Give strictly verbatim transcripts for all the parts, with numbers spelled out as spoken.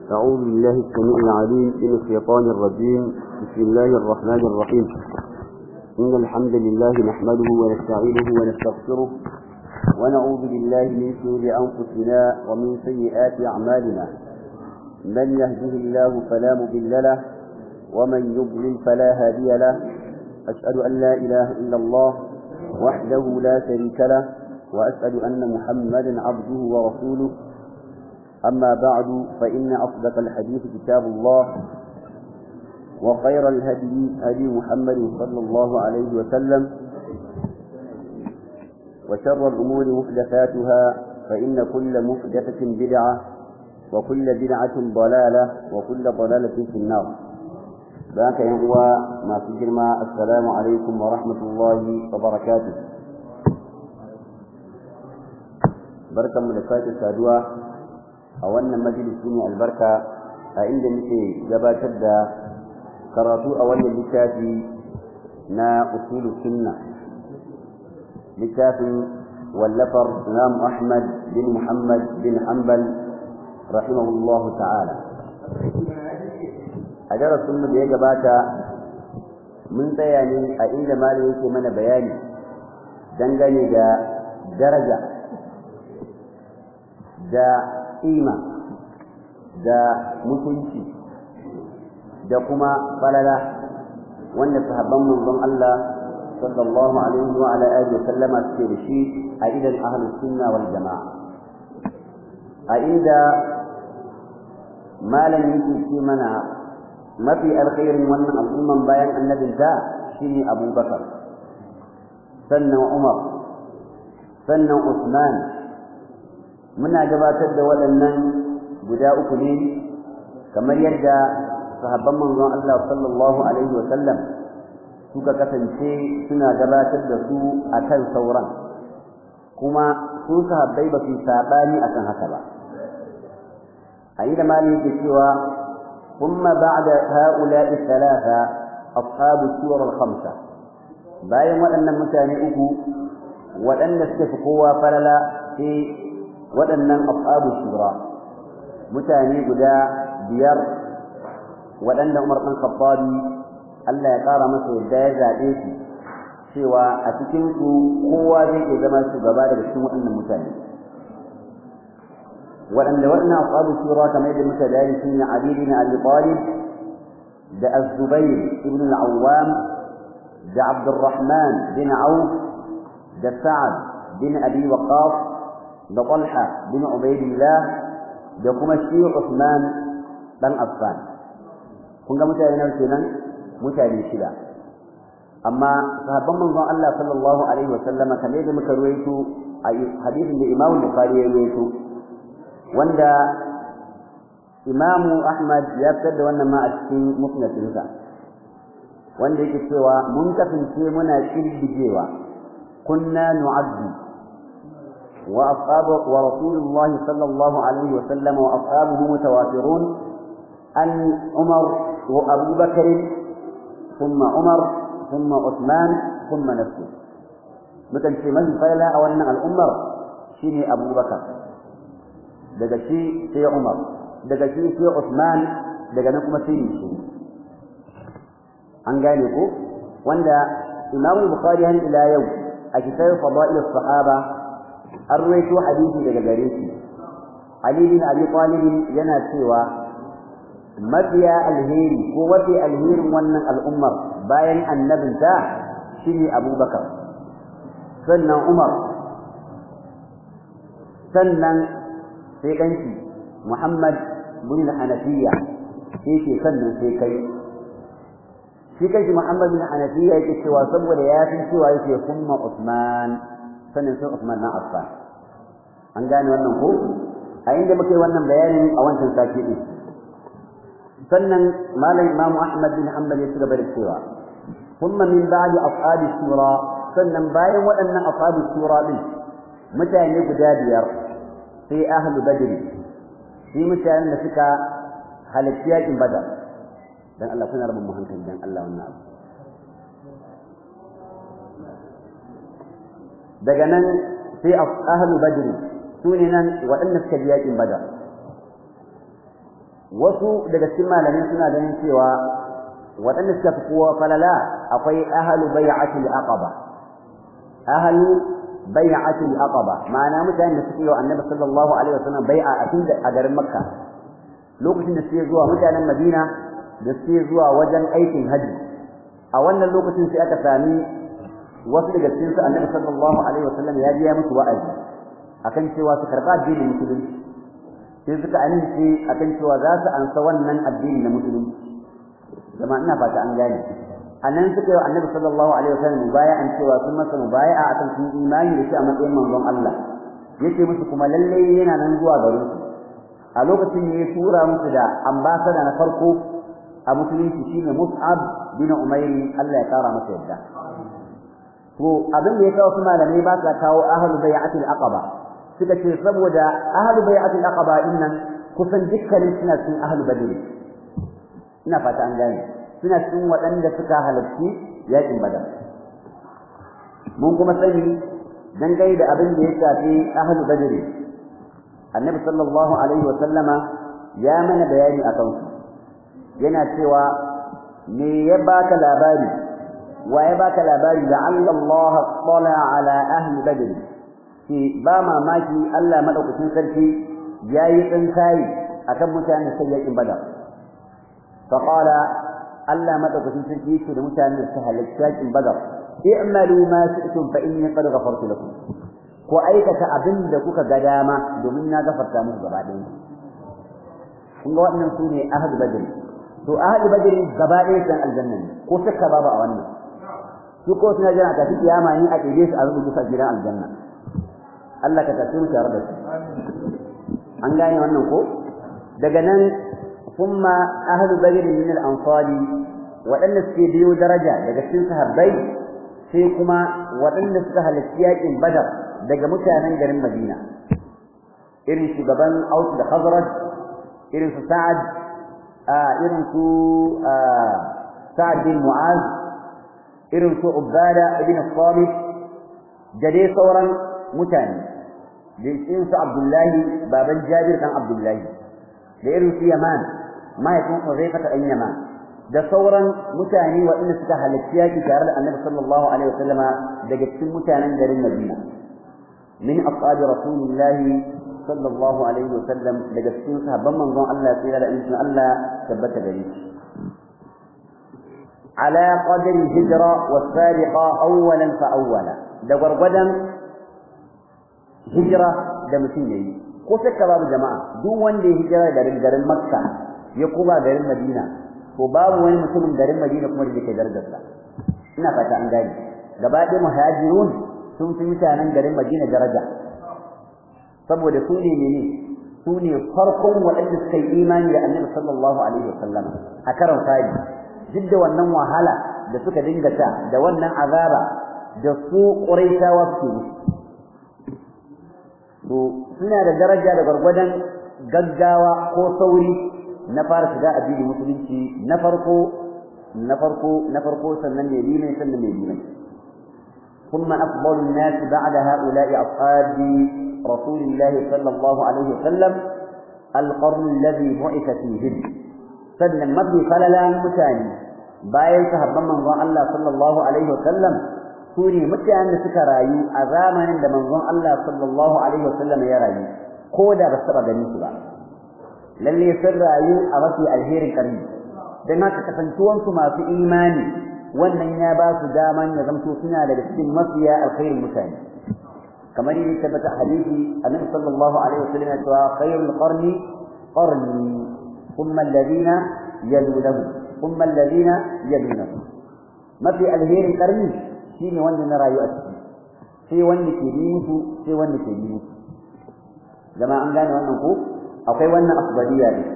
أعوذ بالله السميع العليم من الشيطان الرجيم. بسم الله الرحمن الرحيم. إن الحمد لله نحمده ونستعينه ونستغفره ونعوذ بالله من شرور أنفسنا ومن سيئات أعمالنا. من يهده الله فلا مضل له ومن يضلل فلا هادي له. أشهد أن لا إله إلا الله وحده لا شريك له وأشهد أن محمدا عبده ورسوله. أما بعد فإن أصدق الحديث كتاب الله وخير الهدي هدي محمد صلى الله عليه وسلم وشر الأمور محدثاتها فإن كل محدثة بدعة وكل بدعة ضلالة وكل ضلالة في النار. ذاك يهوى ما في جرما. السلام عليكم ورحمة الله وبركاته. بركة ملكات السادوة a wannan majalisi ne albarka a inda muke gabatar da karatu a wannan littafi na usulul sunna, littafin wallafar Imam Ahmad bin Muhammad bin Hanbal rahimahullahu ta'ala. a darasin da ya gabata mun tsaya ne a inda malami yake mana bayani dangane da daraja da ƙima da mutunci da kuma falala wanda sahabban manzon Allah sallallahu alaihi wa ala alihi wa sallama suke da shi a idan ahlus sunna wal jamaa. a inda malami yake ce mana mafi alkhairin wannan al'umman bayan annabin ta shine Abu Bakar, sannan Umar, sannan Usman. muna gabatar da waɗannan guda uku ne kamar yadda sahabban manzon Allah sallallahu alaihi wa sallam suka kasance suna gabatar da su akan sauran, kuma su sahabbai ba su sabani akan haka ba. a inda malami yake cewa kuma ba'da ha'ula'i thalatha ashabu suwar al-khamsa, bayan waɗannan mutane uku waɗanda suka fi kowa falala sai waɗannan ashabu shura, mutane guda biyar waɗanda Umar ɗan Khattabi Allah ya ƙara masa yadda ya zaɓe su cewa a cikin su kowa zai iya zama shugaba daga cikin waɗannan mutane. waɗanda waɗannan ashabu shura kamar yadda muka bayani sun yi Ali bin Abi Talib da Az-Zubayr ibn al-Awwam da Abdurrahman bin Auf da Sa'ad bin Abi Waqqas da Talha bin Ubaydillah da kuma shi Uthman dan Affan. kun ga mutane nan kenan mutane shida. amma sahabban manzon Allah sallallahu alaihi wa sallama kamar da muka ruwaito a hadisin da Imam Bukhari ya ruwaito, wanda Imam Ahmad ya fitar da wannan ma a cikin musnadinsa, wanda yake cewa mun kasance muna kirdigewa kunna nu'addu وأصحاب ورسول الله صلى الله عليه وسلم وأصحابه متواترون أن عمر وأبو بكر ثم عمر ثم عثمان ثم نفسه. مثل في من فلا أو أن الأمر شيني أبو بكر دقشي في عمر دقشي في عثمان دقنكم سيني شيني أنقانيكو وأن إمام البخاري إلى يوم أكثر فضائل الصحابة an rawaito hadisi daga gare shi. Ali bin Abi Talib yana cewa mafiya alheri ko wafi alherin wannan al'ummar bayan annabinta shine Abu Bakar, sannan Umar, sannan sai danki Muhammad bin Hanafiya, sai ke sannan sai kai. shi kai Muhammad bin Hanafiya yake cewa saboda ya fi cewa yake kuma Uthman, sannan sai Uthman na Affan. an gane wannan ko a inda muke wannan bayanin a wancan sati din. sannan malam Imam Ahmad bin Hanbal ya cigaba da cewa kuma min ba'di ashabi shura, sannan bayan waɗannan ashabi shura din mutane guda biyar sai ahlu badr, sai mutanen da suka halarci yakin badar. dan Allah kuna rabin mu hankali dan Allah wannan abu. daga nan sai ahlu badr sune nan waɗanda suka ji yakin badar. wasu daga cikin malamai suna ganin cewa waɗanda suka fi kowa falala akwai ahlu bai'atul aqaba ahlu bai'atul aqaba ma'ana mutanen da suke yi wa annabi sallallahu alaihi wasallam bai'a a cikin a garin makka lokacin da suke zuwa mutanen madina da suke zuwa wajen aikin haji a wannan lokacin sai aka sami wasu daga cikin su annabi sallallahu alaihi wasallam ya biya musu wa'azi akan cewa su karba addinin musulunci sai suka amince akan cewa za su ansa wannan addini na musulunci jama'a ina fata an gane anan suka yi annabi sallallahu alaihi wasallam mubaya'an cewa sun masa mubaya'a akan sun imani da shi a matsayin manzon Allah yace musu kuma lalle yana nan zuwa garin su a lokacin ne ya tura musu da ambassador na farko a musulunci shine Mus'ab bin Umair Allah ya kara masa yadda to abin da ya kawo su malamai ba sa kawo ahlul bai'atul aqaba suka ce saboda ahlul bai'atul aqaba dinnan kusan dukkanin suna cikin ahlul badr ina fata an gane suna cikin waɗanda suka halarci yakin badar mun kuma sani dangane da abin da ya shafi ahlul badr annabi sallallahu alaihi wa sallama ya mana bayani akan su yana cewa me ya baka labari wa ya baka labari da Allah tala ala ahli badr shi ba mamaki Allah madaukakin sarki yayi tsinkai akan mutanen sai yakin badar fa qala Allah madaukakin sarki yake da mutanen da halalci yakin badar i'malu ma shi'tum fa inni qad ghafartu lakum ko aikata abin da kuka ga dama domin na gafarta muku gaba ɗaya kun ga wannan sune ahli badr to ahli badr gaba ɗaya san aljanna ko saka babu a wannan su ko suna jira ta kiyama ni a kide su a rubuta su gidan aljanna Allah ka tafi mu tare da su an gane wannan ko daga nan kuma ahli badr min al-ansari waɗanda suke biyo daraja daga cikin sahabbai sai kuma waɗanda suka halarci yakin badar daga mutanen garin Madina irin shugaban Aus da Khazraj irin su Sa'ad irin su Sa'ad bin Mu'az irin su Ubada ibn Samit da dai sauran mutane da irin su Abdullahi baban Jabir dan Abdullahi da irin su Yaman mahaifin Huzaifa dan Yaman da sauran mutane waɗanda suka halarci yaki tare da Annabi sallallahu alaihi wasallama daga cikin mutanen garin Madina min ashabi rasulillahi sallallahu alaihi wasallam daga cikin sahabban manzon Allah tsira da insha Allah tabbata gare shi ala qadri hijra was-sariqa awwalan fa awwala da gurgudan hijra da mutum yayi ko shakka babu jama'a duk wanda ya hijira daga garin Makka ya kuma garin Madina to babu wani mutumin garin Madina kuma da yake darajarsa ina fata an gane gaba ɗaya muhajirun sun fi mutanen garin Madina daraja saboda su ne ne su ne farkon waɗanda suka yi imani da Annabi sallallahu alaihi wasallam a karon fadi duk da wannan wahala da suka dinga ta da wannan azaba da su Quraishawa suke to suna da daraja da gargwadan gaggawa ko sauri na fara shiga addinin musulunci na farko na farko na farko sannan ne ne sannan ne ne ثم أفضل الناس بعد هؤلاء أصحاب رسول الله صلى الله عليه وسلم القرن الذي بعث فيهم سلم مبني فللا متاني باين صحابا من الله صلى الله عليه وسلم سوري متان سكرايو أزاما عند من الله صلى الله عليه وسلم يرايو كودا بسبب دنيسوا للي سرايو أمسي الهير الكريم دنا تكفنتوان ثم في إيماني wannan ya ba su daman ya zamto suna daga cikin mafiya alkhairin mutane kamar yadda tabbata hadisi annabi sallallahu alaihi wasallam ya ce khairul qarni qarni thumma alladhina yalunhum thumma alladhina yalunhum mafi alkhairin qarni shine wanda na rayu a ciki sai wanda ke bi musu sai wanda ke bi musu jama'a an gane wannan ko akwai wannan afdaliya ne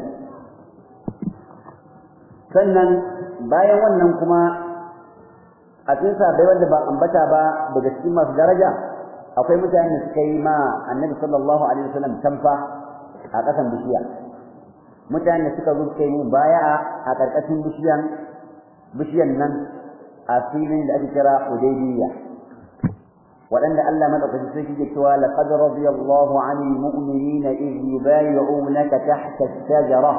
sannan bayan wannan kuma a cikin sahabbai wanda ba ambata ba daga cikin masu daraja akwai mutanen da suka yi ma Annabi sallallahu alaihi wasallam tamfa a kasan bishiya mutanen da suka zo suka yi mubaya'a a karkashin bishiyan bishiyan nan a filin da ake kira Hudaybiyya waɗanda Allah madaukakin sarki ke cewa laqad radiyallahu 'anil mu'minina idh yubayyi'unaka tahta ash-shajara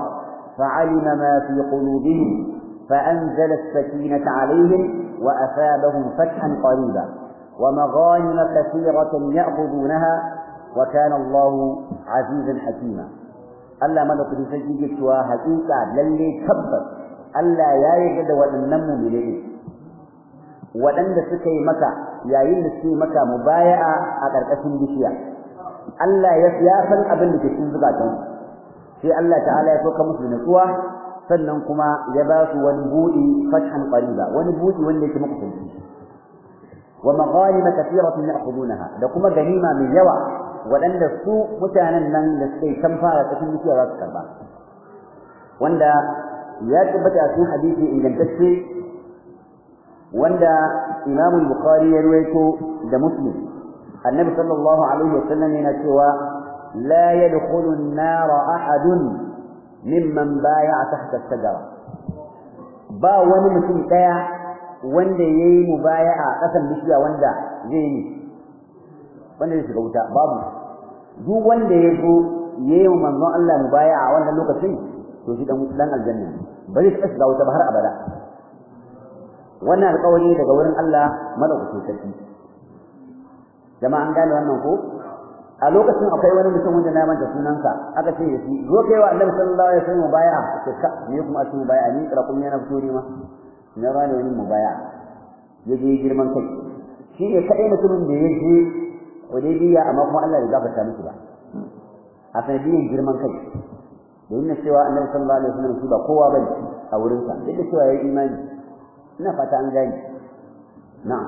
فعلم ما في قلوبهم فأنزل السكينة عليهم وأثابهم فتحا قريبا ومغانم كثيرة يأخذونها وكان الله عزيزا حكيما. ألا ملك بسجد سوى حقيقة للي كبر ألا يا يجد وننمو بليه وأن سكي مكة يا يلسي مكة مبايعة أكركسن بشيا ألا يفيافن أبن بكسن زكاتهم في الله تعالى يسوك مسلم سوى sannan kuma ya ba su wani buɗi fathan qariba wani buɗi wanda yake makusanci wa maghanim kathiratan ya'khudunaha da kuma ganima mai yawa wadanda su mutanen nan da suke kamfara cikin dukiya za su karba wanda ya tabbata cikin hadisi ingantacce wanda Imam al-Bukhari ya rawaito da Muslim annabi sallallahu alaihi wasallam yana cewa la yadkhulu an-nar ahadun mimman baya tahta shajara ba wani mutum daya wanda yayi mubaya'a kasan bishiya wanda zai yi wanda zai shiga wuta babu duk wanda yazo yayi manzon Allah mubaya'a wannan lokacin to shi dan dan aljanna ba zai shiga wuta ba har abada wannan alƙawari daga wurin Allah madaukakin sarki jama'an gane wannan ko a lokacin akwai wani mutum wanda na manta sunansa aka ce shi zo kai wa Annabi sallallahu alaihi wasallam bai'a ce ka ne kuma a cikin bai'a ni kira kuma yana fito ne ma na bani wani mubai'a yaje girman kai shi ne kadai mutumin da yaje Hudaybiya amma kuma Allah ya gafarta miki ba a sanadiyan girman kai da yin cewa Annabi sallallahu alaihi wasallam shi ba kowa bane a wurin sa duk da cewa yayi imani ina fata an gani na'am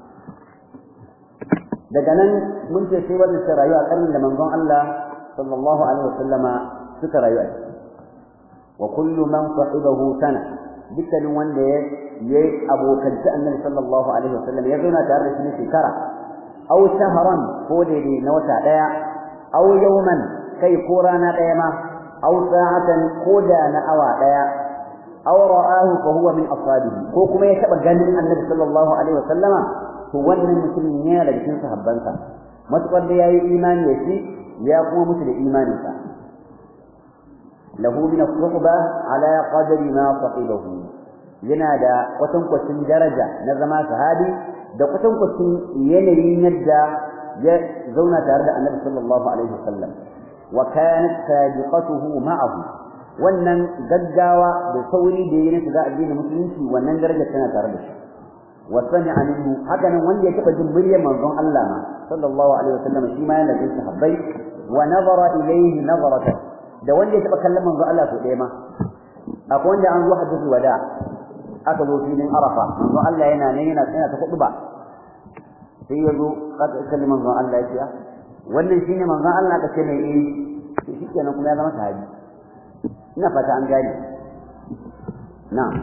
daga nan mun ce sai wannan rayuwa karnin da manzon Allah sallallahu alaihi wasallama suka rayu wa kullu man sahibahu sana dukkanin wanda ya yayi abokan ta annabi sallallahu alaihi wasallam ya zauna tare da shi shekara aw shahran ko da na wata daya aw yawman kai ko rana daya ma aw sa'atan ko da na awa daya aw ra'ahu fa huwa min ashabihi ko kuma ya taba ganin annabi sallallahu alaihi wasallama to wannan mutumin ne daga cikin sahabbansa matukar da yayi imani da shi ya kuma mutu da imanin sa lahu min as-suhba ala qadri ma sahibahu yana da kwatankwacin daraja na zama sahabi da kwatankwacin yanayin yadda ya zauna tare da Annabi sallallahu alaihi wasallam wa kanat sabiqatuhu ma'ahu wannan gaggawa da sauri da yake shiga addinin musulunci wannan daraja tana tare da shi وسمع منه هكذا وان يتبع جمهورية منظوم الله صلى الله عليه وسلم شيما ينزل صحابي ونظر إليه نظرة ده وان يتبع كلام منظوم الله فؤيما أقول لي عن واحد في الوداع أكدوا في من أرفع منظوم الله هنا نينا هنا تخطبع سيدوا قد أكلم منظوم الله يتبع وان يشيني منظوم الله كشيني إيه شكي نقول هذا مساعد نفت عن جاني نعم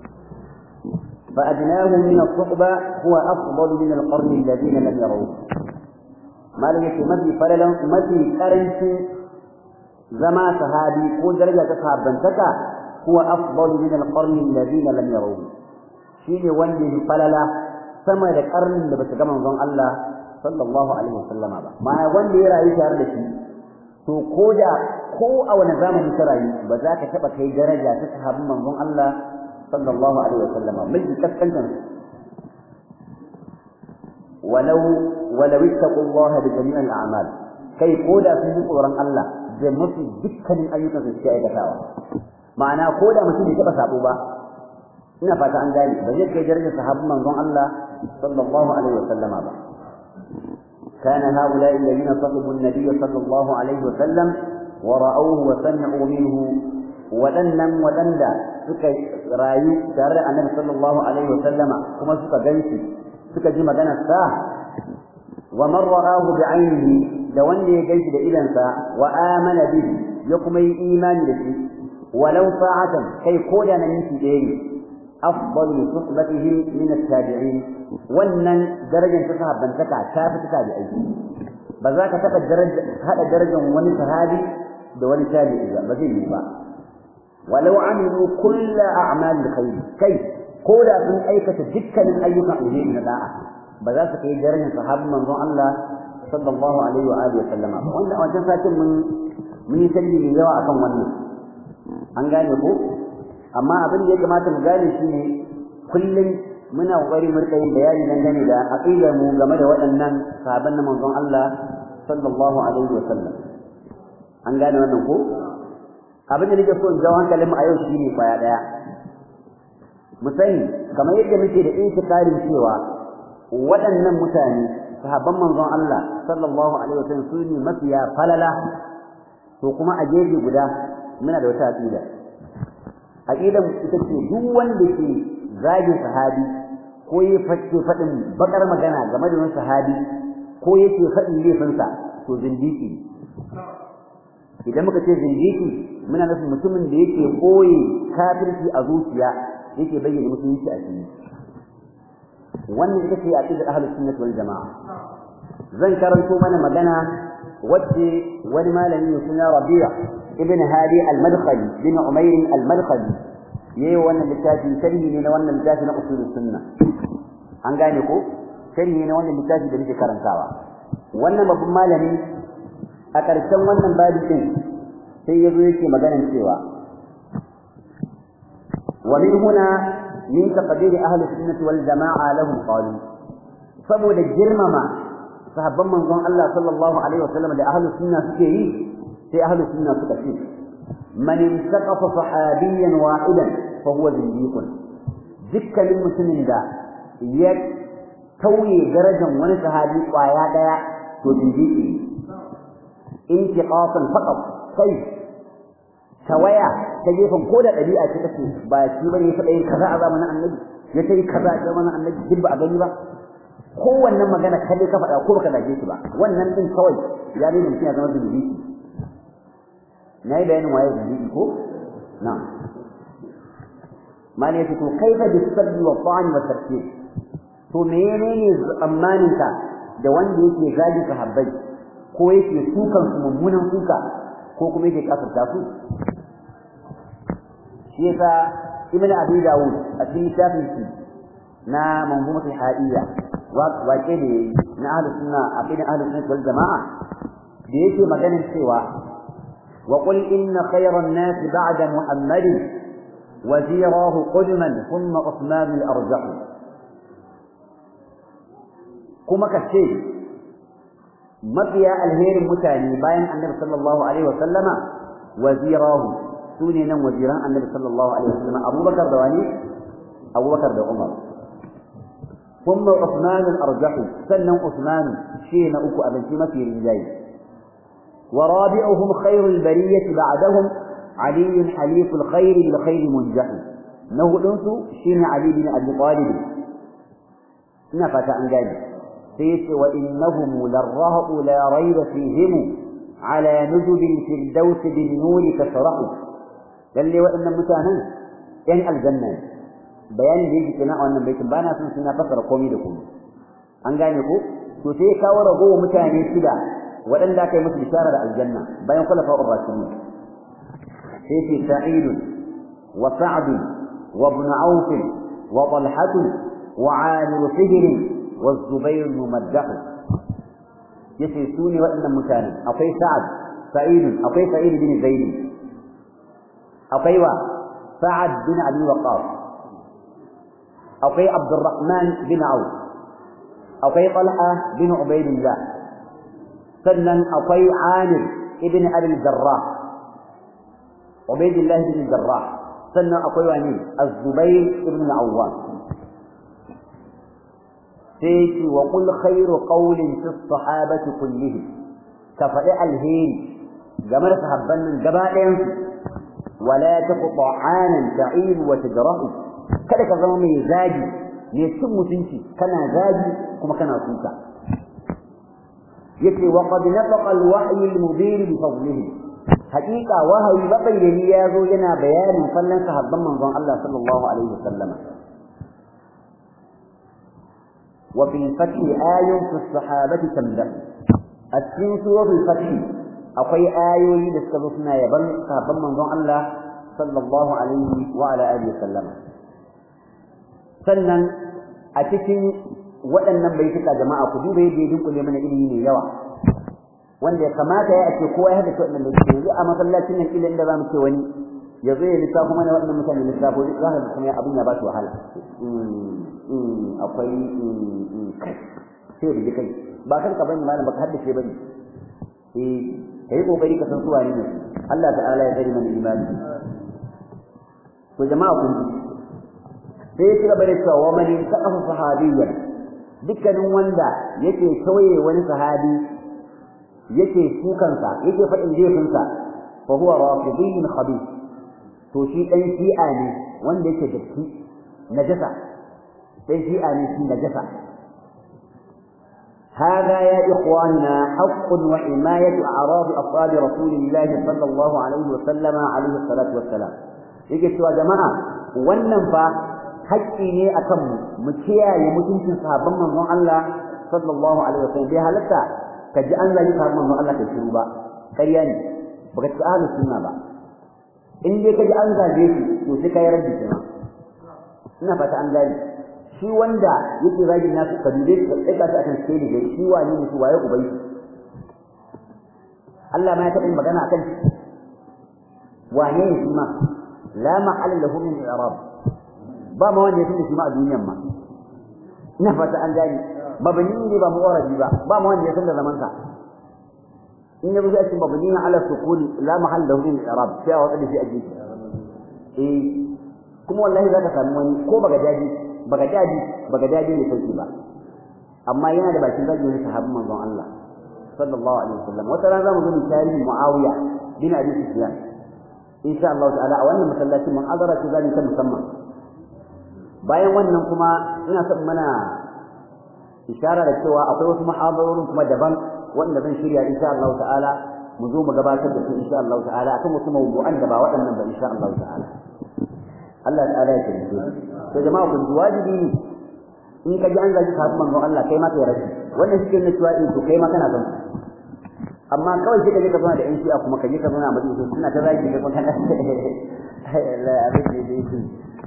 فأدناه من الصحبة هو أفضل من القرن الذين لم يروه ما لك مدي فللا مدي كرنس زما صحابي ودرجة تصحاب بنتك هو أفضل من القرن الذين لم يروه شيء وندي فللا سما القرن اللي بتجمع من الله صلى الله عليه وسلم ما وندي رأي شهر لشي تو كوجا كو أو نظام الشرعي بذاك تبقى كي درجة تصحاب من الله صلى الله عليه وسلم مجد كفكنتم ولو ولو اتقوا الله بجميع الأعمال كي قولا في قرآن الله جمسي ذكا من أيضا في الشيء كتاوى معنى قولا مسيح كبس أبوبا إنا فاتا عن ذلك بجد كي درجة صحابة منظوم الله صلى الله عليه وسلم كان هؤلاء الذين صحبوا النبي صلى الله عليه وسلم ورأوه وسمعوا منه ودنم ودندا suka rayu tare da Annabi sallallahu alaihi wasallama kuma suka ganshi suka ji maganar sa wa man ra'ahu bi'aynihi da wanda ya ganshi da idansa wa amana bihi ya kuma yi imani da shi walau sa'atan kai koda nan miki dai afdal suhbatihi min at-tabi'in wannan darajar ta sahabbantaka ta fi tabi'ai ba za ka taba daraja hada darajar wani sahabi da wani tabi'i ba zai yi ba ولو عملوا كل أعمال الخير كي كودا في أيكة جدا من أيها أجيب نداء بذلك كي جرين صحاب من الله صلى الله عليه وآله وسلم وأن أجفاك من من يسلي ليوا أكم وني an gane ko amma abin da ya kamata mu gane shi ne kullum muna kokari mu rika yin bayani dangane da aqidar mu game da waɗannan sahabban na manzon Allah sallallahu alaihi wa sallam an gane wannan ko abin da nake so in jawo hankalin mu a yau shine kwaya daya mu sani kamar yadda muke da intikarin cewa waɗannan mutane sahabban manzon Allah sallallahu alaihi wa sallam su ne mafiya falala to kuma a gefe guda muna da wata aqida aqidar ita ce duk wanda ke zagin sahabi ko ya fakke fadin bakar magana game da wani sahabi ko yake fadin laifinsa to zindiki idan muka ce zindiki muna nufin mutumin da yake koyi kafirci a zuciya yake bayyana musulunci a cikin wannan ita ce aqidar ahlus sunnah wal jamaa zan karanto mana magana wacce wani malami ne suna Rabi' ibn Hadi al-Madkhali bin Umayr al-Madkhali yayi wannan littafi sharhi ne na wannan littafi na usul sunna an gane ko sharhi ne na wannan littafi da nake karantawa wannan babban malami a ƙarshen wannan babu din sai yazo yake maganar cewa wa min huna min taqdir ahli sunnah wal jamaa lahum qalu saboda girmama sahabban manzon Allah sallallahu alaihi wasallam da ahli sunna suke yi sai ahli sunna suka ce man intaqafa sahabiyan wahidan fa huwa zindiqun dukkanin mutumin da ya tauye darajar wani sahabi kwaya daya to zindiki intiqafan faqat sai tawaya ta gefen ko da dabi'a ce take ba shi bane fa dai kaza a zamanin annabi ya kai kaza a zamanin annabi duk ba a gani ba kowanne magana kalle ka faɗa ko baka dage shi ba wannan din kawai ya ne mutum ya zama zindiki nayi bayanin waye zindiki ko na'am mali yace to kaifa bisabbi wa ta'an wa tarkib to menene tsammaninka da wanda yake zagi sahabbai ko yake sukan su mummunan suka ko kuma yake kafirta su shi yasa ibnu abi dawud a cikin shafin shi na manzumatul hadiyya wa ke ne na ahlus sunna aqidan ahlus sunna wal jamaa da yake maganin cewa wa qul inna khayran nas ba'da muhammadin وزيراه قدما ثم عثمان الأرجح كما كشيء مبيا الهير المتاني باين النبي صلى الله عليه وسلم وزيراه سننا وزيران النبي صلى الله عليه وسلم أبو بكر دواني أبو بكر دو عمر ثم عثمان الأرجح سنن عثمان شين أكو أبن سيما في رجاي ورابعهم خير البرية بعدهم علي حليف الخير بالخير منجح نهدنس شين علي بن أبي طالب نفت عن ذلك سيس وإنهم للرهط لا ريب فيهم على نجب في الدوس بالنور كشرحوا قال لي وإن متانا يعني الجنة بيان يجي كنا أن بيت بانا سنسنا فسر قومي لكم عن ذلك تسيك ورغو متاني سدا وإن لا كي مثل شارع الجنة بيان خلفاء الراشدين فيه سعيد وسعد وابن عوف وطلحة وعامر فهر والزبير الممدح يسيسوني وإن مكان أقي سعد سعيد أقي سعيد بن زيد أقي سعد بن أبي وقاص أقي عبد الرحمن بن عوف أقي طلحة بن عبيد الله سنن أقي عامر ابن أبي الجراح عبيد الله بن الجراح سنة أقواني الزبير بن العوام سيتي وقل خير قول في الصحابة كلهم كفئ الهين جمال صحابنا الجبائن ولا تقطع عانا تعيب وتجره كذلك زمامي زاجي يسم تنشي كان زاجي كما كان أصوكا يتي وقد نطق الوحي المبين بفضله حقيقة وهي بقي ليازو لنا بيان فلن صحابا منظم الله صلى الله عليه وسلم وفي الفتح آي في الصحابة تمدح السين سورة الفتح أقي آي لسكبسنا يبن صحابا منظم الله صلى الله عليه وعلى آله وسلم سنن أتكين وأن بيتك جماعة قدوبة يجب كل من إليه يوى wanda ya kamata ya ake kowa ya hada wannan da yake yanzu a masallacin nan ilin da zamu ce wani ya zo ya lissafo mana waɗannan mutane lissafo za ka ga kuma abin ya ba su wahala akwai kai sai da kai ba kan ka bani malam baka haddace bane eh kai kokari ka san su wane ne Allah ta'ala ya tsare mana imani to jama'a kun sai ya gaba da cewa wa man yaqafu sahabiyyan dukkanin wanda yake tauye wani sahabi yake sukansa yake faɗin laifinsa fa huwa rafidiyyun khabith to shi dan shi'a ne wanda yake datti najasa dan shi'a ne shi najasa هذا يا إخواننا حق وحماية أعراض أصحاب رسول الله صلى الله عليه وسلم عليه الصلاة والسلام يجي سوى جماعة والنفع حقي ne akan mu kiyaye mutuncin sahabban manzon Allah sallallahu alaihi wasallam bai halatta kaji an zagi sahabban manzon Allah kai shiru ba ƙarya ne baka ci ahlus sunna ba in dai kaji an zage shi to sai kai rabbi kenan ina fata an gani shi wanda yake zagin nasu kabile da tsaka ta akan sai da shi wani ne shi waye ubai Allah ma ya taɓa magana akan shi wane ne shi ma la ma'al lahu min i'rab ba ma wanda yake shi ma a duniyan ma ina fata an gani mabani ne ba mu'arabi ba ba ma wanda yake da zaman sa in ya buga shi mabani ala sukun la mahall lahu min i'rab sai a wada shi a jiki eh kuma wallahi zaka samu wani ko baga daji baga daji baga daji ne sauki ba amma yana da bakin zagi ne sahabban manzon Allah sallallahu alaihi wasallam wata ran zamu zo tarihi Muawiya bin Abi Sufyan insha Allah ta'ala a wannan masallacin mun azara ce zani ta musamman bayan wannan kuma ina son mana isharar da cewa akwai wasu muhadarorin kuma daban wanda zan shirya insha Allah ta'ala mu zo mu gabatar da su insha Allah ta'ala akan wasu mawdu'an da ba waɗannan ba insha Allah ta'ala Allah ta'ala ya kare to jama'a kun wajibi ne in ka ji an zagi sahabban manzon Allah kai ma kai rashi wannan shi ne cewa in to kai ma kana son amma kawai sai ka je ka zauna da yan shi'a kuma ka je ka zauna a madina suna ta zagi kai kuma kana la abin da yake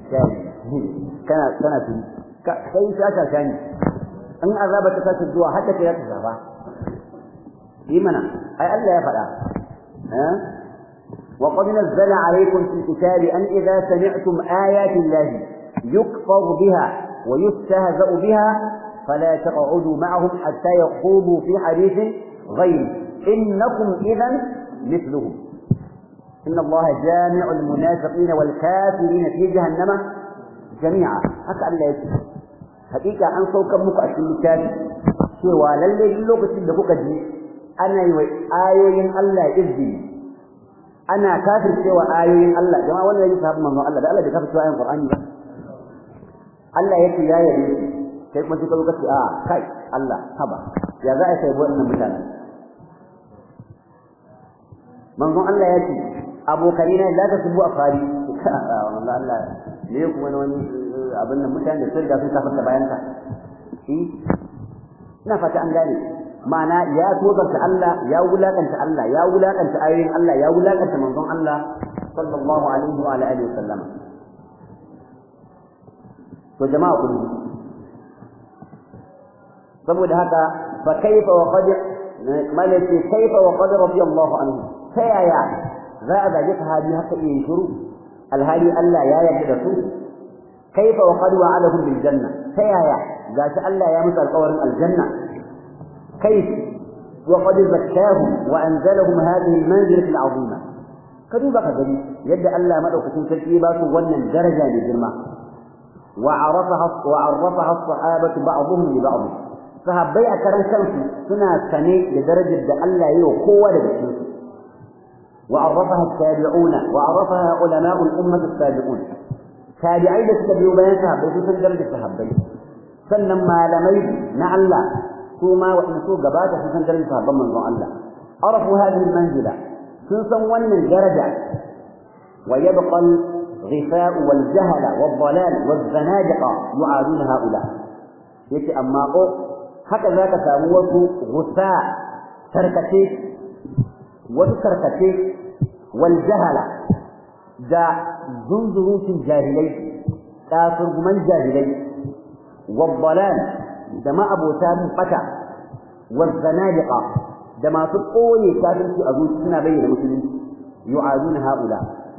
kana kana tuni kai ta ta shani in azaba ta tashi zuwa haka kai ta zaba yi mana ai Allah ya faɗa eh وقد نزل عليكم في الكتاب أن إذا سمعتم آيات الله يكفر بها ويستهزأ بها فلا تقعدوا معهم حتى يخوضوا في حديث غيره إنكم إذا مثلهم إن الله جامع المنافقين والكافرين في جهنم جميعا حتى أن لا يسمع حقيقة أن صوكا مكأس الكافر سوى للي اللغة اللغة دي أنا آيوين الله إذن أنا كافر سوى آيوين الله جماعة ولا يجب صحاب من الله ده الله بكافر سوى آية القرآن الله يكي لا يجب كيف ما تقولوا كسي آه كي الله هبا يا ذا يسيبوا إنه مثلا منظوم الله يأتي أبو كرينا لا تسبوا أفاري والله الله ليكم ونواني أبنى متان يسرق في سفر تباينك إيه نفت عن ذلك معنى يا توضر الله يا ولاك أنت الله يا ولاك أنت آيين الله يا ولاك أنت منظوم الله صلى الله عليه وعلى آله وسلم وجماعة كلهم saboda haka fa kaifa wa qad malaki kaifa wa qad radiyallahu anhu sayaya za a gaji sahabi haka yin shiru alhali Allah ya yarda da su kaifa wa qad wa'adahum bil janna sayaya gashi Allah ya musu alƙawarin aljanna كيف وقد زكاهم وأنزلهم هذه المنزلة العظيمة كذوبا كذلك يد ألا مدوكة تركيبات ولا درجة لجرمة وعرفها وعرفها الصحابة بعضهم لبعض فهبي أكرم شمسي سنة سنة لدرجة ألا يقوى لبشيء وعرفها التابعون وعرفها علماء الأمة السابقون تابعين تتبعوا بيان صحابي سنة درجة صحابي سنما لميت نعلا ثم وإنسوا قبادة سنسان درجة صحابا من الله عرفوا هذه المنزلة سنسان ون الدرجة ويبقى الغفاء والجهل والضلال والزنادقة يعادون هؤلاء يتي أما أو هكذا تساموه غثاء تركتي وتركتي والجهل دا زنزروس الجاهلين كافر من جاهلين والضلال da ma'abota bin fata wal zanadiqa da masu koyi kafirci a zuci suna bayyana musulunci yu'aduna haula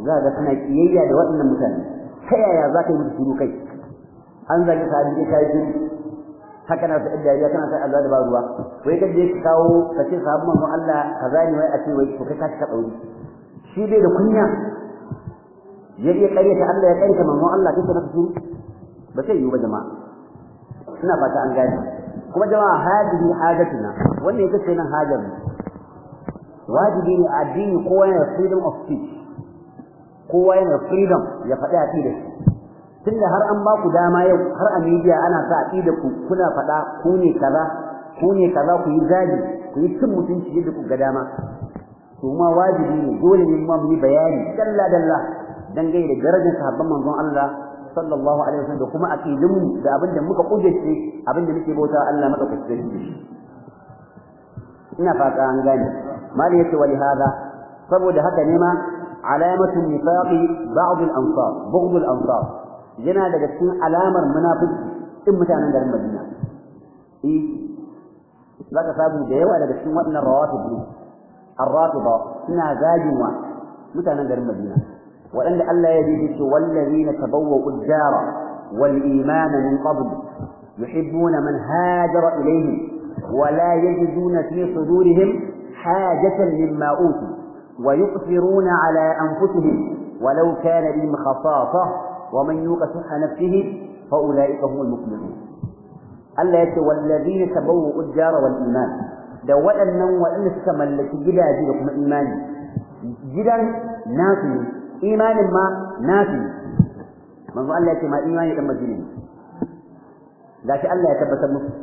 za ga suna kiyayya da waɗannan mutane ta yaya za ka yi musu shiru kai an zagi sahabi kai kai shiru haka na sa'id dariya kana sai Allah da ba ruwa wai kaje ka kawo ka ce sahabban manzon Allah kaza ne wai a ce wai to kai ka ka dauri shi dai da kunya ya iya kare ta Allah ya kare ta manzon Allah kike na shiru ba sai yi ba jama'a ina fata an gane kuma jama'a hadihi hajatuna wannan yake ce nan hajar wajibi ne addini kowa yana freedom of speech kowa yana freedom ya faɗi aqida tunda har an ba ku dama yau har a media ana sa aqida ku kuna faɗa ku ne kaza ku ne kaza ku yi zagi ku yi cin mutunci yadda ku ga dama to ma wajibi ne dole ne mu yi bayani dalla dalla dangane da darajar sahabban manzon Allah sallallahu alaihi wasallam da kuma aqidun da abinda muka kudace abinda muke bauta Allah madaukakin sarki ina fata an gane mali yace wali hada saboda haka ne ma alamatu nifaqi ba'd al-ansar bughd al-ansar yana daga cikin alamar munafiki din mutanen garin Madina eh zaka samu da yawa daga cikin waɗannan rawatib ar-rafida suna gajinwa mutanen garin Madina waɗanda Allah ya yi su wallazina tabawwa'u ad-dara wal imana min qabl yuhibbuna man hajara ilayhim ولا يجدون في صدورهم حاجة مما أوتوا ويؤثرون على أنفسهم ولو كان بهم خصاصة ومن يوق شح نفسه فأولئك هم المفلحون ألا يتوى والذين تبوؤوا الدار والإيمان دولا النوم وإن استملت جدا جدكم إيمان جدا نافي إيمان ما نافي من قال لك ما إيمان يتم الجنين لكن ألا يتبت المسلم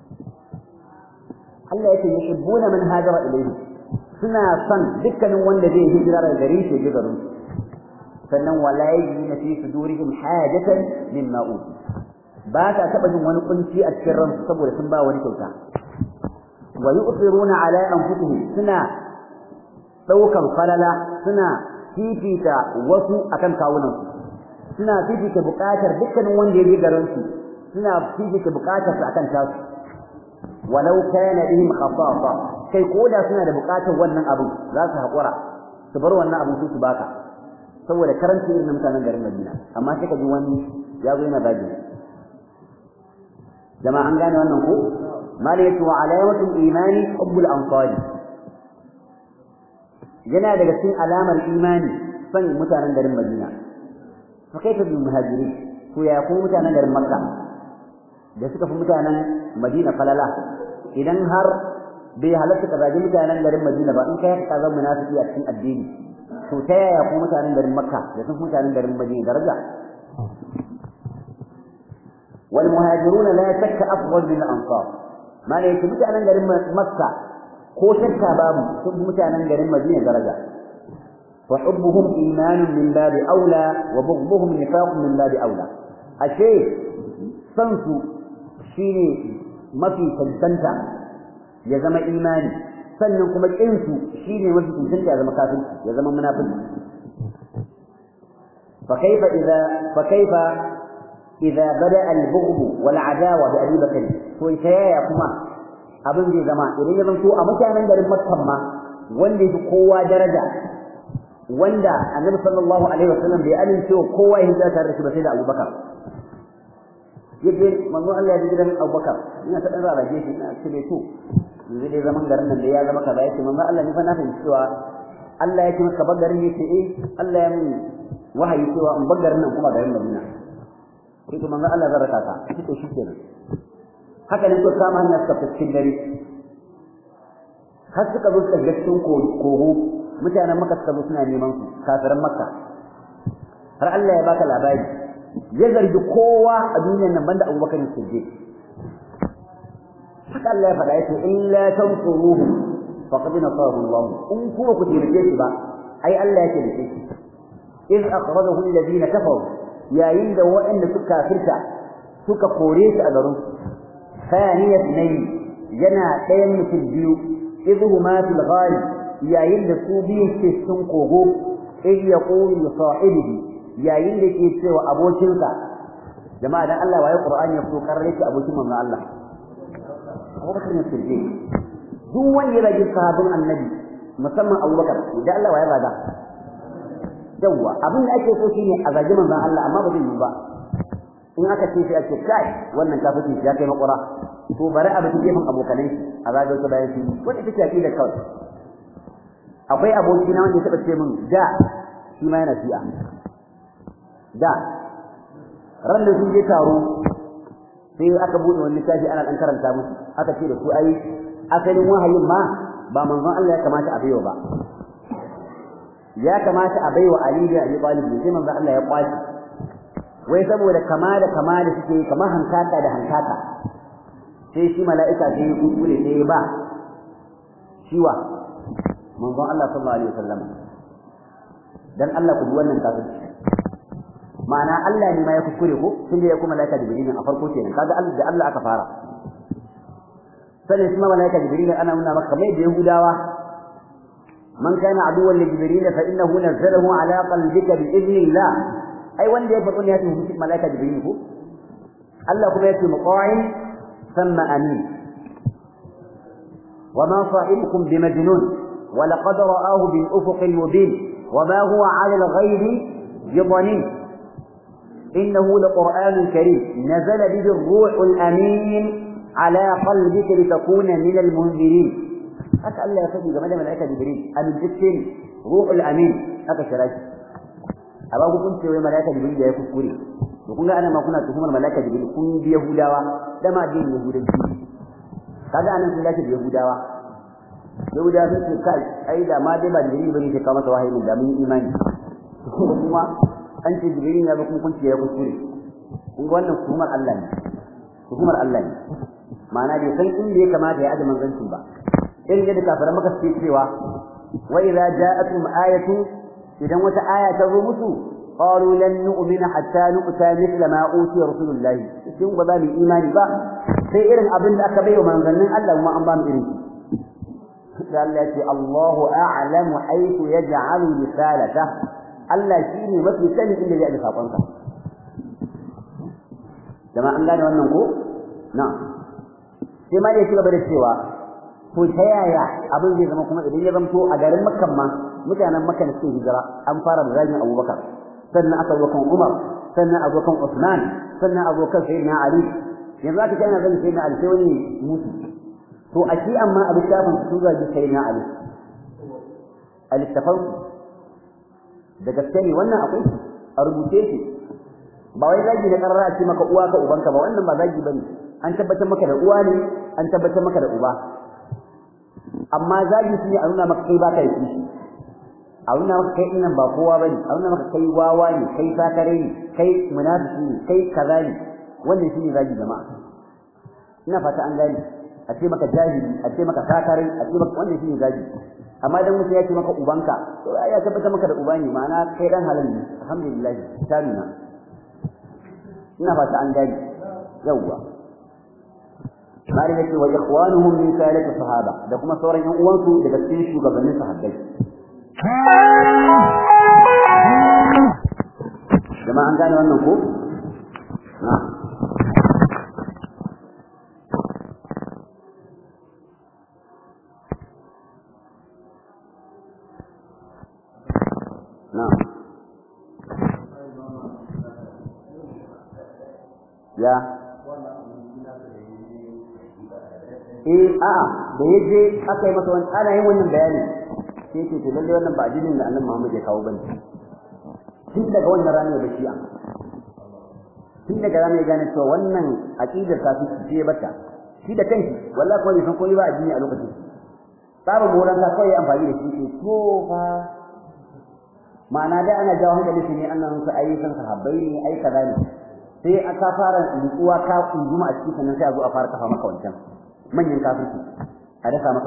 Allah yake yuhibbuna man hajara ilayhi suna san dukkanin wanda zai hijira daga gare shi ga garin sannan wala yajiduna fi sudurihim hajatan mimma uti ba ta taba jin wani kunci a cikin ransu saboda sun ba wani kyauta wa yu'thiruna ala anfusihim suna daukan falala suna fifita wasu akan kawunan su suna fifita bukatar dukkanin wanda ya je garin su suna fifita bukatar su akan tasu walau kana bihim khasasa kai koda suna da bukatar wannan abu za su hakura su bar wannan abu su baka saboda karanci irin mutanen garin Madina amma sai ka ji wani ya zo yana baji jama'a an gane wannan ko maliyatu wa alamatul imani hubbul ansar yana daga cikin alamar imani san mutanen garin Madina fa kaifa bil muhajirin ko ya ku mutanen garin Makka da suka fi mutanen Madina falala idan har bai halatta ka zagi mutanen garin Madina ba in kai ka zama munafiki a cikin addini to ta yaya ku mutanen garin Makka da sun mutanen garin Madina daraja wal muhajiruna la shakka afdal min al-ansar ma ne yake mutanen garin Makka ko shakka babu sun mutanen garin Madina daraja wa hubbuhum imanun min babi aula wa bughduhum nifaqun min babi aula ashe sansu shine mafi tantanta ya zama imani sannan kuma kinsu shine mafi tantanta ya zama kafirci ya zama munafiki fa kaifa idza fa kaifa idza bada al-bughd wal adawa bi Abi Bakr to yaya kuma abin zai zama idan ya zanto a mutanen garin Makka ma wanda yake kowa daraja wanda Annabi sallallahu alaihi wasallam bai amince kowa ya hijira tare da shi ba sai da Abu Bakar yaje manzo Allah ya ji gidan Abubakar ina ta dan rarage shi ina ce to yanzu dai zaman garin nan da ya zama kaza yace manzo Allah ni fa na fahimci cewa Allah yake maka bar garin yace eh Allah ya mun wahayi cewa in bar garin nan kuma garin Madina sai to manzo Allah zarraka ta to shi kenan haka ne to kama hanya suka cikin dare har suka zo suka gaskin kogo mutanen Makka suka zo suna neman su kafiran Makka har Allah ya baka labari ya zargi kowa a duniyar nan banda Abubakar Siddiq haka Allah ya faɗa yace illa tansuruhu faqad nasarahu Allah in kuma ku tirke shi ba ai Allah yake da shi iz akhrajahu alladhina kafaru yayin da wa'anda suka kafirta suka kore shi a garin thaniyat nayi yana ɗayan mutum biyu idhuma fil ghali yayin da su biyu ke sun kogo iz yaqulu li sahibihi yayin da yake cewa abokinsa jama'a dan Allah waye Qur'ani ya fito karre shi abokin manzo Allah Abubakar ne sirri duk wanda ya rage sahabin annabi musamman Abubakar da Allah waye baza yawa abin da ake so shine a zagi manzon Allah amma ba zai yi ba in aka ce sai ake kai wannan kafiri ya kai makura to bari a bi gefen abokanai a zagayo ta bayan shi wanda take akida kawai akwai aboki na wanda ya taba ce min da shi ma yana fi'a da ran da sun je taro sai aka bude wani littafi ana dan karanta musu aka ce da su ai asalin wahayin ma ba manzon Allah ya kamata a baiwa ba ya kamata a baiwa Ali da Abi Talib sai manzon Allah ya kwashi wai saboda kama da kama da suke kamar hankaka da hankaka sai shi mala'ika sai ya kuskure sai ba shiwa manzon Allah sallallahu alaihi wasallam dan Allah ku bi wannan kafirci ma'ana Allah ne ma ya kuskure ko tunda ya kuma mala'ika Jibril a farko kenan kaga Allah da Allah aka fara sai kuma mala'ika Jibril ana nuna maka kamar da Yahudawa man kana aduwwan li Jibril fa innahu nazzalahu ala qalbika bi idnillah ai wanda ya faɗo ne ya tafi mala'ika Jibril ko Allah kuma ya ce muqa'in ثم أمين وما صاحبكم بمجنون ولقد رآه بالأفق المبين وما هو على الغيب بضنين إنه لقرآن كريم نزل به الروح الأمين على قلبك لتكون من المنذرين أسأل الله يفضل جمال ملائكة جبريل أمن جسد روح الأمين هذا شراك أبا كنت سوى ملائكة جبريل يا كفوري وقلنا أنا ما كنا تهم الملائكة جبريل كن بيهودا دما دين يهودا kaga anan sun dace da Yahudawa Yahudawa sun ce kai ai da ma dai ba Jibril bane ke kawo masa wahayi da mun imani kuma an ce Jibril ya ba kun kunci ya kuskure kun ga wannan hukumar Allah ne hukumar Allah ne ma'ana dai san inda ya kamata ya aje manzancin ba irin yadda kafiran maka suke cewa wa idza ja'atum ayatu idan wata aya ta zo musu qalu lan nu'mina hatta nu'ta mithla ma utiya rasulullah shin ba za mu imani ba sai irin abin da aka bayo manzannin Allah kuma an ba mu irin shi Allah ya ce Allahu a'lamu haythu yaj'alu risalata Allah shine mafi sani inda ya ji sakonsa jama'a an gane wannan ko na'am sai ma dai gaba da cewa to ta yaya abin zai zama kuma idan ya zamto a garin Makka ma mutanen Makka ne suke hijira an fara da zagin Abubakar sannan aka zo kan Umar sannan aka zo kan Uthman sannan aka zo kan Sayyidina Ali yanzu aka ce ana zan Sayyidina Ali sai wani mutu to a shi amma abu shafin su zagi Sayyidina Ali al-tafawut da gaske ne wannan akwai a rubuce shi ba wai zagi da karara ce maka uwa ka ubanka ba wannan ba zagi bane an tabbatar maka da uwa ne an tabbatar maka da uba amma zagi shi ne a nuna maka kai ba kai shi a nuna maka kai nan ba kowa bane a nuna maka kai wawa ne kai sakare ne kai munafiki ne kai kaza ne wannan shine zagi jama'a ina fata an gane a ce maka jahili a ce maka sakare a ce maka wannan shine zagi amma dan mutum ya ce maka ubanka to ya tabbata maka da uba ne ma'ana kai dan halal ne alhamdulillah ta nuna ina fata an gane yawwa mari yake wa ikhwanuhum min salati sahaba da kuma sauran yan uwansu daga cikin shugabannin sahabbai jama'a an gane wannan ko na na ya eh a da yaje aka yi masa wani ana yin wannan bayani sai ce to lalle wannan ba addinin da Annabi Muhammad ya kawo bane tun daga wannan ranar da shi'a tun daga ranar ya gane cewa wannan aqidar ta fi ce bata shi da kanshi wallahi ko bai san koyi ba addini a lokacin babu moran ka kai amfani da shi ce to fa ma'ana da ana jawo hankali shi ne annan su ayyukan sahabbai ne ai kaza ne sai aka fara nutsuwa ka kunjuma a cikin sannan sai a zo a fara kafa maka wancan manyan kafirci a dasa maka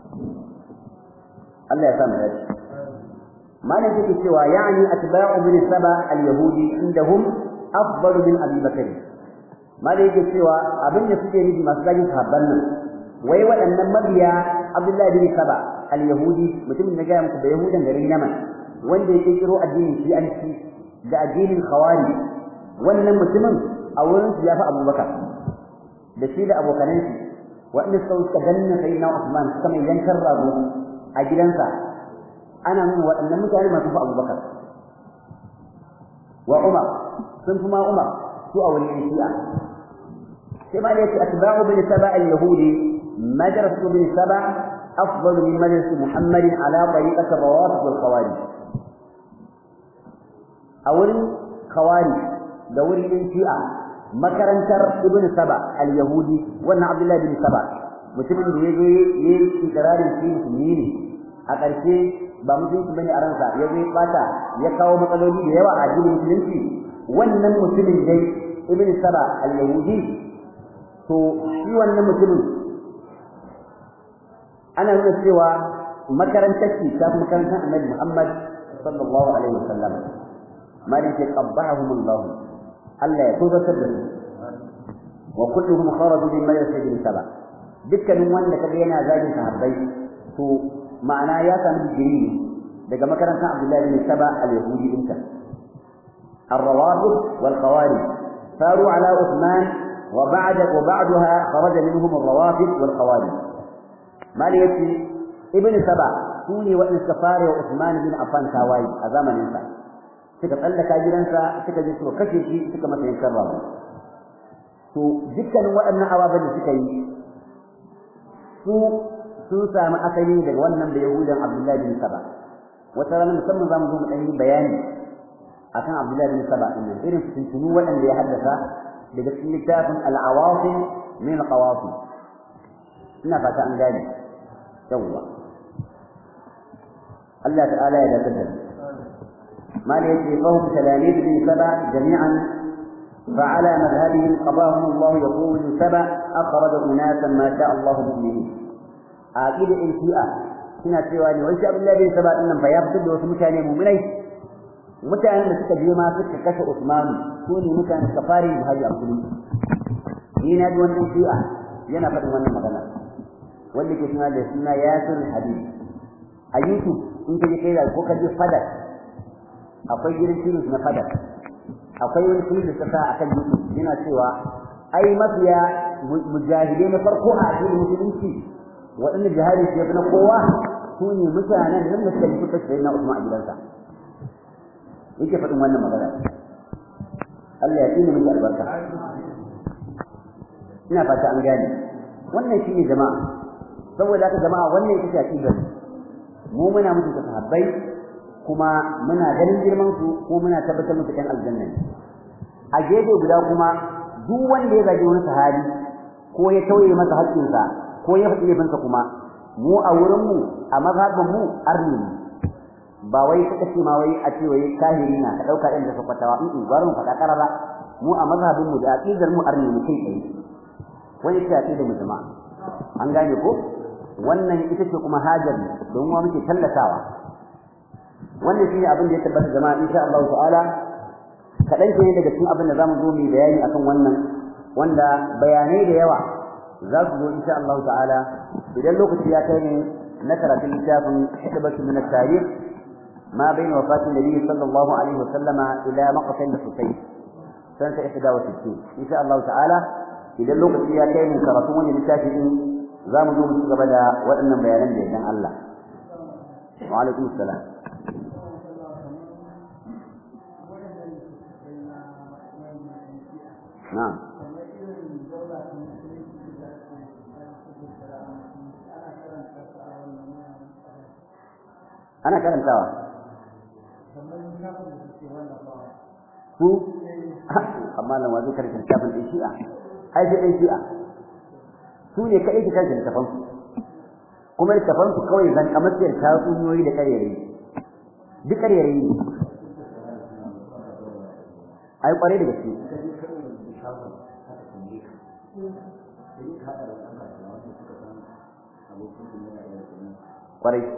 Allah ya sa mu dace malam yake cewa yani atba'u min saba al-yahudi indahum afdalu min Abi Bakr malam yake cewa abin da suke nufi masu zagin sahabban nan wai waɗannan mabiya Abdullah bin Saba al-yahudi mutumin da ga muku da yahudan garin Yaman wanda yake kiro addinin Shi'anci da addinin Khawarij wannan mutumin a wurin su ya fi Abubakar da shi da abokanan shi wanda suka danna sayyidina Uthman suka mai yankar rago a gidansa ana nuna waɗannan mutane masu fa Abubakar wa Umar sun kuma Umar su a wani shi'a sai ma da atba'u bin saba al-yahudi madrasatu bin saba afdal min majlis Muhammad ala tariqat ar-rawafid wal khawarij a wurin khawarij da wurin shi'a makarantar ibn saba al-yahudi wannan Abdullah bin saba mutumin da yazo yayi ikrarin shi musulmi ne a ƙarshe ba musulunci bane a ransa ya zai bata ya kawo matsaloli da yawa a addinin musulunci wannan mutumin dai ibn saba al-yahudi to shi wannan mutumin ana nuna cewa makarantar shi ta makarantar Annabi Muhammad sallallahu alaihi wasallam malik qabbahum Allah Allah ya tubatar da su wa kulluhum kharaju min majlis ibn saba dukkanin wanda kaga yana zagin sahabbai to ma'ana ya samu digiri daga makarantar Abdullah bin Saba al-Yahudi dinka الروافض والخوارج ثاروا على عثمان وبعد وبعدها خرج منهم الروافض والخوارج ماليتي ابن سبا سوني وان سفاري وعثمان بن عفان تاواي زمن انسا suka tsallaka gidansa suka je su kashe shi suka masa yankan rabu to dukkanin waɗannan ababen da suka yi su sun samu asali daga wannan da Yahudan Abdullah bin Saba wata rana musamman zamu zo mu dan yi bayani akan Abdullah bin Saba din irin tuntunu waɗanda ya haddasa daga cikin littafin al-awasim min al-qawasim ina fata an gane yawa Allah ta'ala ya dace ما ليجري فهم تلاميذ بن سبع جميعا فعلى مذهبهم قضاهم الله يقول سبع أخرج أناسا ما شاء الله مؤمنين أكيد الانتئاء هنا سواني وإنشاء بالله بن سبع إنهم فيبدل وسمكاني مؤمنين ومتى suka je ma suka kashe Usman ko ne mutane safari muhaji abdul ina da wannan shi'a yana faɗin wannan magana wanda ke suna da suna Yasir Hadid a YouTube in kaje kai da ko kaje fadar akwai gidan shirin na fadar akwai wani shirin da saka akan YouTube yana cewa ai mafiya mujahidai na farko a addinin musulunci waɗanda jihadi ke na kowa su ne mutanen nan da suka yi kuka sai na Usman a gidansa yake faɗin wannan magana Allah ya tsine miki albarka ina fata an gane wannan shine jama'a saboda haka jama'a wannan ita ce akidar mu muna mutunta sahabbai kuma muna ganin girman su ko muna tabbatar musu kan aljanna a gefe guda kuma duk wanda ya zagi wani sahabi ko ya tauye masa haƙƙinsa ko ya faɗi lefansa kuma mu a wurin mu a mazhabin mu arni ne ba wai suka ce ma wai a ce wai kahiri na ka dauka inda ka kwatawa in gwarin faɗa karara mu a mazhabin mu da aqidar mu arni ne kai tsaye wani ta ce da mu jama'a an gane ko wannan ita ce kuma hajar don mu muke tallatawa wannan shine abin da ya tabbata jama'a insha Allah ta'ala kadan ce daga cikin abin da zamu zo mu bayani akan wannan wanda bayanai da yawa za su zo insha Allah ta'ala idan lokaci ya kai ne na karatun littafin hikmatu min at-tarikh ما بين وفاة النبي صلى الله عليه وسلم إلى مقتل الحسين سنة إحدى وستين إن شاء الله تعالى إذا اللغة فيها كي من كرتون للكافرين زامدوا بالسقبلة وإنهم بيانا بإذن الله وعليكم السلام نعم أنا كلام سوا su amma nan wazo karanta littafin ɗin shi'a ai sai ɗin shi'a su ne kaɗai ke karanta littafin su kuma littafin su kawai zan kamar da tatsuniyoyi da ƙarerayi duk ƙarerayi ne ai ƙwarai da gaske ƙwarai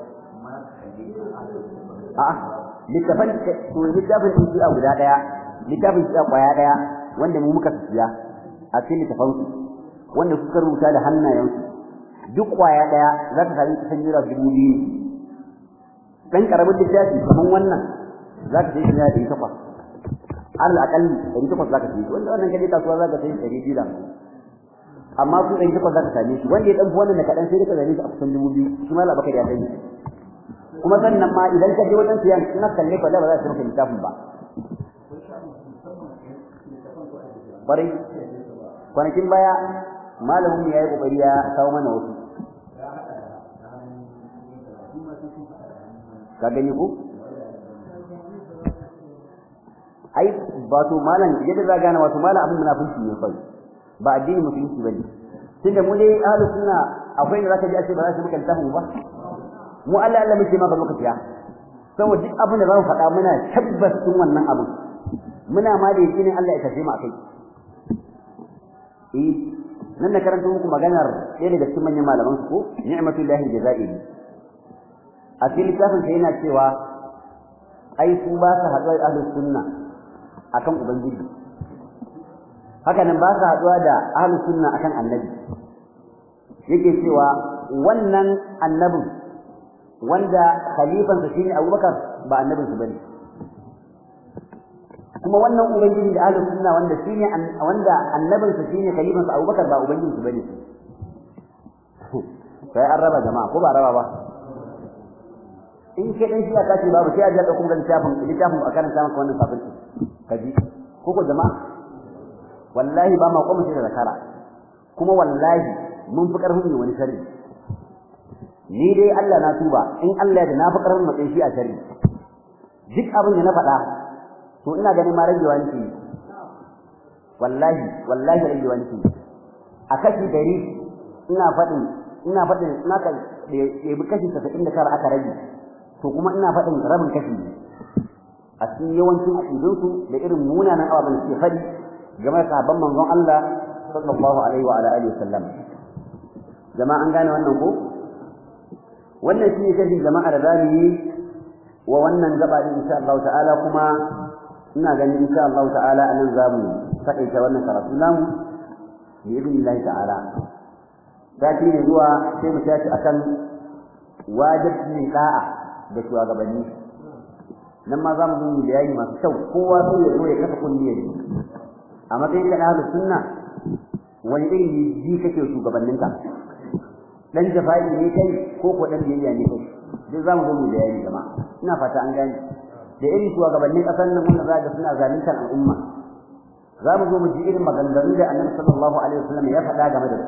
a'a littafin to littafin shi a guda daya littafin shi a kwaya daya wanda mu muka siya a cikin littafin su wanda suka rubuta da hannayen su duk kwaya daya za ta sami kusan jira dubu biyu dan karamin littafi kaman wannan za ka sai jira ɗari takwas alal akalli ɗari takwas za ka sai wanda wannan kaje kasuwa za ka sai ɗari biyu da amma su ɗari takwas za ka same shi wanda ya dan wannan da kadan sai ka zane shi a kusan dubu biyu shi ma labaka da ya sani kuma sannan ma idan ka je wajen siyan ina kalle ka da ba za ka maka littafin ba bari kwanakin baya malamin ya yi kokari ya kawo mana wasu ka gani ko ai wato malam yadda za gane wato malam abin munafiki ne kai ba addini musulunci bane tunda mu dai ahlus sunna akwai ne zaka ji a ce ba za su muka tafi ba mu Allah Allah muke maka lokaci ya saboda duk abin da za mu faɗa muna tabbas din wannan abin muna ma da yakinin Allah ya tafi mu akai eh nan na karanta muku maganar ɗaya daga cikin manyan malaman su ko ni'matullahi jazairi a cikin littafin sai yana cewa ai su ba su haɗuwa da ahlus sunna akan ubangiji haka nan ba su haɗuwa da ahlus sunna akan annabi yake cewa wannan annabin wanda khalifansa shine Abubakar ba annabin su bane kuma wannan ubangiji da ahlus sunna wanda shine wanda annabin sa shine khalifansa Abubakar ba ubangiji su bane sai an raba jama'a ko ba raba ba in ke dan shi aka ce babu sai a jada kuma littafin littafin a karanta maka wannan kafin kaji ko ko jama'a wallahi ba ma kuma shi da zakara kuma wallahi mun fi karfin ne wani sharri ni dai Allah na tuba in Allah ya da na fi karfin matsayin shi a sharri duk abin da na faɗa to ina ganin ma ragewa nake wallahi wallahi ragewa nake a kashi dari ina faɗin ina faɗin ina ka bi kashi saba'in da tara aka rage to kuma ina faɗin rabin kashi a cikin yawancin aqidunsu da irin munanan ababen da suke faɗi game da sahabban manzon Allah sallallahu alaihi wa ala alihi wasallam jama'a an gane wannan ko wannan shine kashi jama'a da zamu yi wa wannan gaba din insha Allah ta'ala kuma ina ganin insha Allah ta'ala anan zamu sakaita wannan karatu namu bi idnillahi ta'ala sati ne zuwa sai mu tashi akan wajibin da'a da shugabanni nan ma zamu yi bayani masu kyau kowa sai ya zo ya kafa kulliyar a matsayin ka ahlus sunna wani irin ji kake shugabanninka dan jafa'i ne kai ko ko dan biyayya ne kai duk zamu zo mu bayani jama'a ina fata an gane da irin shugabannin kasar nan wanda za ga suna zaluntar al'umma zamu zo mu ji irin maganganun da Annabi sallallahu alaihi wasallam ya faɗa game da su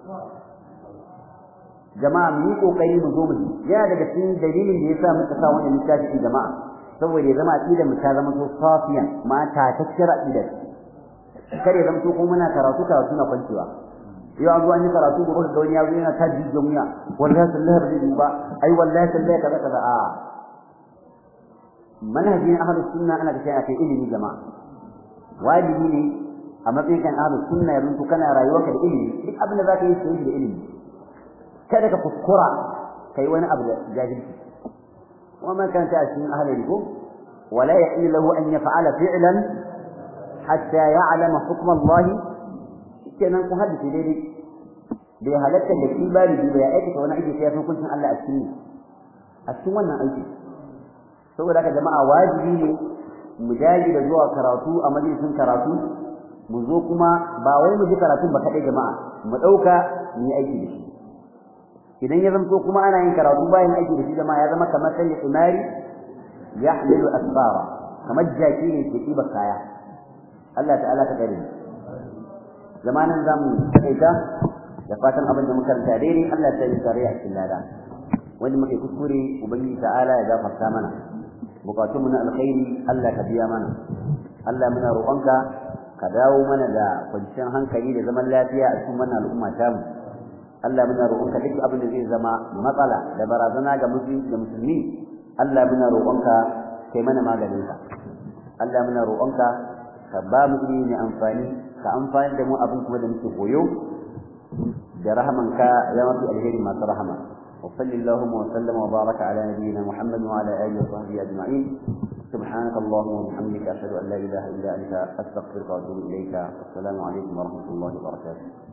jama'a mu yi kokari mu zo mu ji yana daga cikin dalilin da yasa muka sa wannan littafi jama'a saboda ya zama aqida mu ta zama to safiya ma ta takkira aqida kare zama to ko muna karatu karatu na kwancewa yau an zo an yi karatu gobe ga wani yazo yana ta jijjiga muya wallahi sallahi bai ba ai wallahi sallahi kaza kaza a manhajin ahlus sunna ana da kai ilimi jama'a wajibi ne a matsayin kan ahlus sunna ya runtu kana rayuwarka da ilimi duk abin da zaka yi sai da ilimi kada ka kuskura kai wani abu da jahilci وما كان تأسين أهل الجب ولا يحل له أن يفعل فعلا حتى يعلم حكم الله كان محدث ذلك بهلكة التي بالي بيائك وانا ايدي فيها كنت أن لا أسنين أسنوانا ايدي سوى لك جماعة واجبين مجاجد جوا كراتو أمجلس كراتو مزوكما باوي مجي كراتو بكتة جماعة مدعوك من ايدي بشي idan ya zanto kuma ana yin karatu bayan aiki da shi jama'a ya zama kamar sai imari yahmilu asbara kamar jaki ne ke tiba kaya Allah ta'ala ta kare zamanin zamu kaita da fatan abin da muka ranta dai Allah ta yi tsare a cikin lada wanda muke kuskure ubangiji ta'ala ya gafarta mana bukatun mu na alkhairi Allah ka biya mana Allah muna roƙonka ka dawo mana da kwanciyar hankali da zaman lafiya a cikin wannan al'umma ta mu Allah muna roƙonka duk abin da zai zama matsala da barazana ga musulmi da musulmi Allah muna roƙonka kai mana maganin sa Allah muna roƙonka ka ba mu ilimi mai amfani ka amfani da mu abin kuma da muke koyo da rahamanka ya mafi alheri masu rahama wa sallallahu wa sallama wa baraka ala nabiyyina Muhammad wa ala alihi wa sahbihi ajma'in سبحانك اللهم وبحمدك أشهد أن لا إله إلا أنت أستغفرك وأتوب إليك والسلام عليكم ورحمة الله وبركاته